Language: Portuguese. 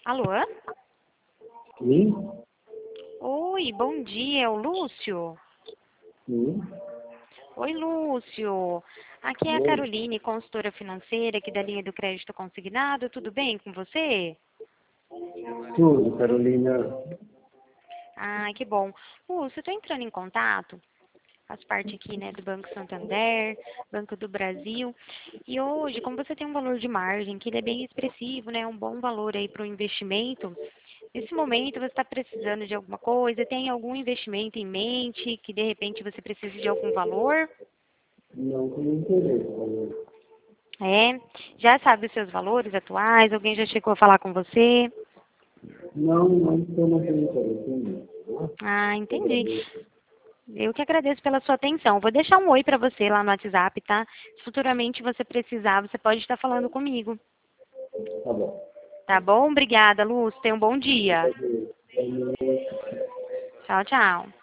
Alô? Sim? Oi, bom dia, é o Lúcio? Sim? Oi, Lúcio. Aqui é a Oi? Caroline, consultora financeira aqui da linha do crédito consignado. Tudo bem com você? Tudo, Carolina. Ah, que bom. Lúcio, eu estou entrando em contato, faço parte aqui, né, do Banco Santander, Banco do Brasil. E hoje, como você tem um valor de margem, que ele é bem expressivo, né, um bom valor aí para o investimento, nesse momento você está precisando de alguma coisa, tem algum investimento em mente, que de repente você precisa de algum valor? Não tenho interesse, Carolina. É, já sabe os seus valores atuais? Alguém já chegou a falar com você? Não estou não tenho interesse nisso. Ah, Eu entendi. agradeço. Eu que agradeço pela sua atenção. Vou deixar um oi para você lá no WhatsApp, tá? Se futuramente você precisar, você pode estar falando comigo. Tá bom. Tá bom? Obrigada, Luz. Tenha um bom dia. Agradeço. Tchau, tchau.